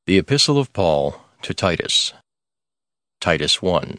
The Epistle of Paul to Titus. Titus 1.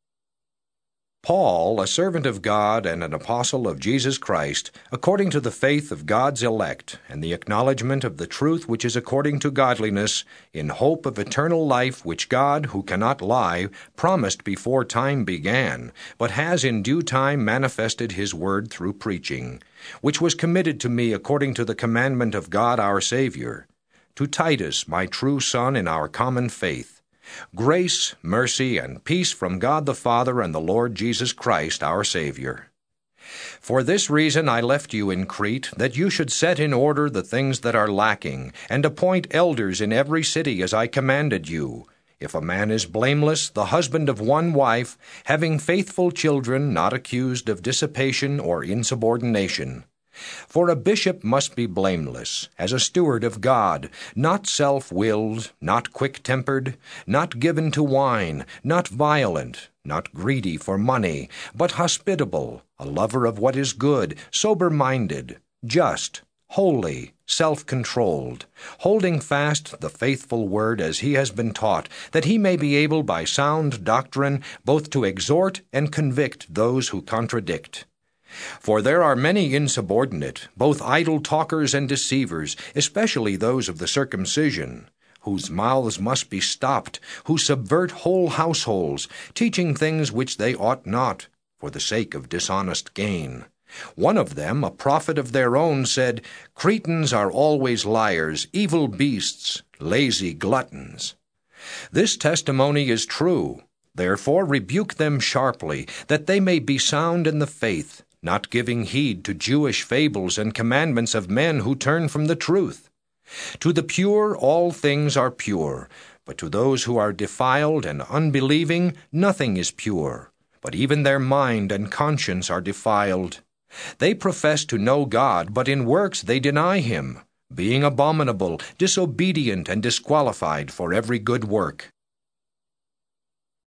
Paul, a servant of God and an apostle of Jesus Christ, according to the faith of God's elect, and the acknowledgement of the truth which is according to godliness, in hope of eternal life, which God, who cannot lie, promised before time began, but has in due time manifested his word through preaching, which was committed to me according to the commandment of God our Savior. To Titus, my true son in our common faith, grace, mercy, and peace from God the Father and the Lord Jesus Christ our Savior. For this reason I left you in Crete, that you should set in order the things that are lacking, and appoint elders in every city as I commanded you. If a man is blameless, the husband of one wife, having faithful children, not accused of dissipation or insubordination. For a bishop must be blameless, as a steward of God, not self-willed, not quick-tempered, not given to wine, not violent, not greedy for money, but hospitable, a lover of what is good, sober-minded, just, holy, self-controlled, holding fast the faithful word as he has been taught, that he may be able by sound doctrine both to exhort and convict those who contradict. For there are many insubordinate, both idle talkers and deceivers, especially those of the circumcision, whose mouths must be stopped, who subvert whole households, teaching things which they ought not, for the sake of dishonest gain. One of them, a prophet of their own, said, "Cretans are always liars, evil beasts, lazy gluttons." This testimony is true. Therefore rebuke them sharply, that they may be sound in the faith, not giving heed to Jewish fables and commandments of men who turn from the truth. To the pure all things are pure, but to those who are defiled and unbelieving nothing is pure, but even their mind and conscience are defiled. They profess to know God, but in works they deny him, being abominable, disobedient, and disqualified for every good work.